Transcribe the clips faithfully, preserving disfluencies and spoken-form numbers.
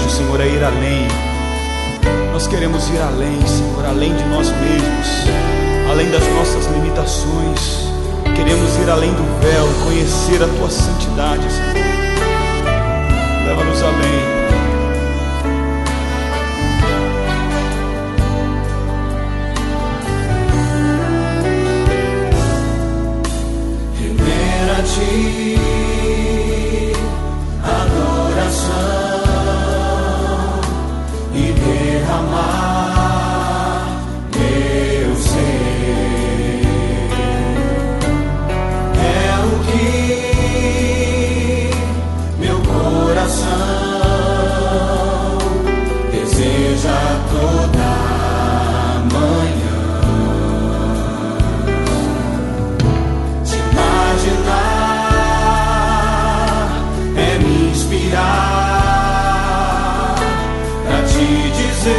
desejo, Senhor, é ir além. Nós queremos ir além, Senhor, além de nós mesmos, além das nossas limitações. Queremos ir além do véu, conhecer a Tua santidade, Senhor. Leva-nos além. Ti adoração e derramar meu ser é o que meu coração deseja toda manhã. Se imaginar pra te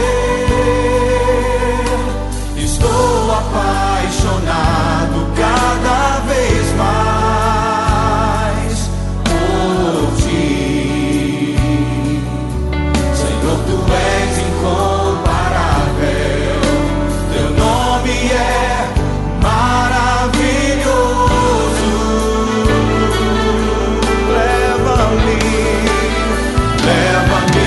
dizer, estou apaixonado cada vez mais por ti. Senhor, tu és incomparável, teu nome é maravilhoso. Leva-me, leva-me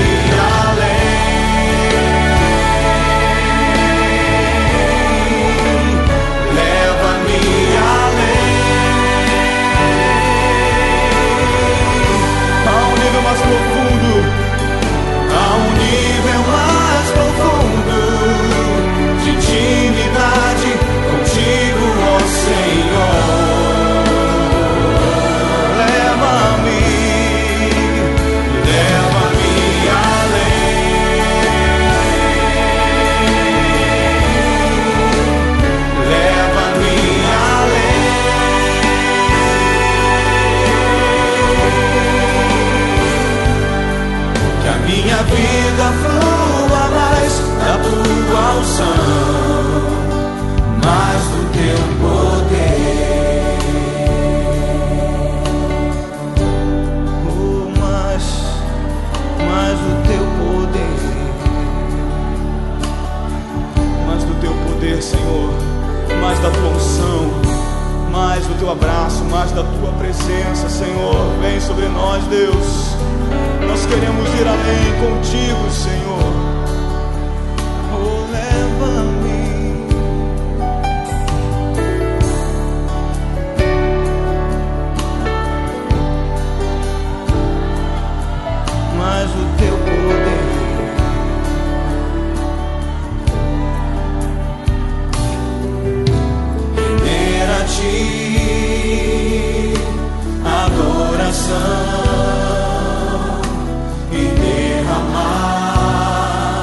vida flua mais da tua unção, mais do teu poder. Oh, mais, mais do teu poder, mais do teu poder, Senhor, mais da tua unção, mais do teu abraço, mais da tua presença, Senhor. Vem sobre nós, Deus. Nós queremos ir além contigo, Senhor. Oh, leva-me. Mais o teu poder, render a ti adoração e derramar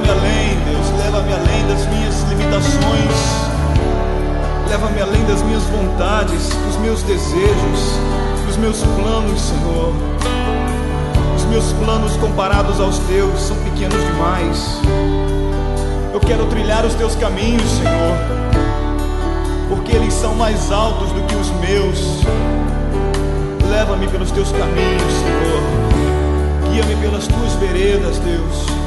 Leva-me além, Deus, leva-me além das minhas limitações. Leva-me além das minhas vontades, dos meus desejos, dos meus planos, Senhor. Os meus planos comparados aos teus são pequenos demais. Eu quero trilhar os teus caminhos, Senhor, porque eles são mais altos do que os meus. Leva-me pelos teus caminhos, Senhor. Guia-me pelas tuas veredas, Deus.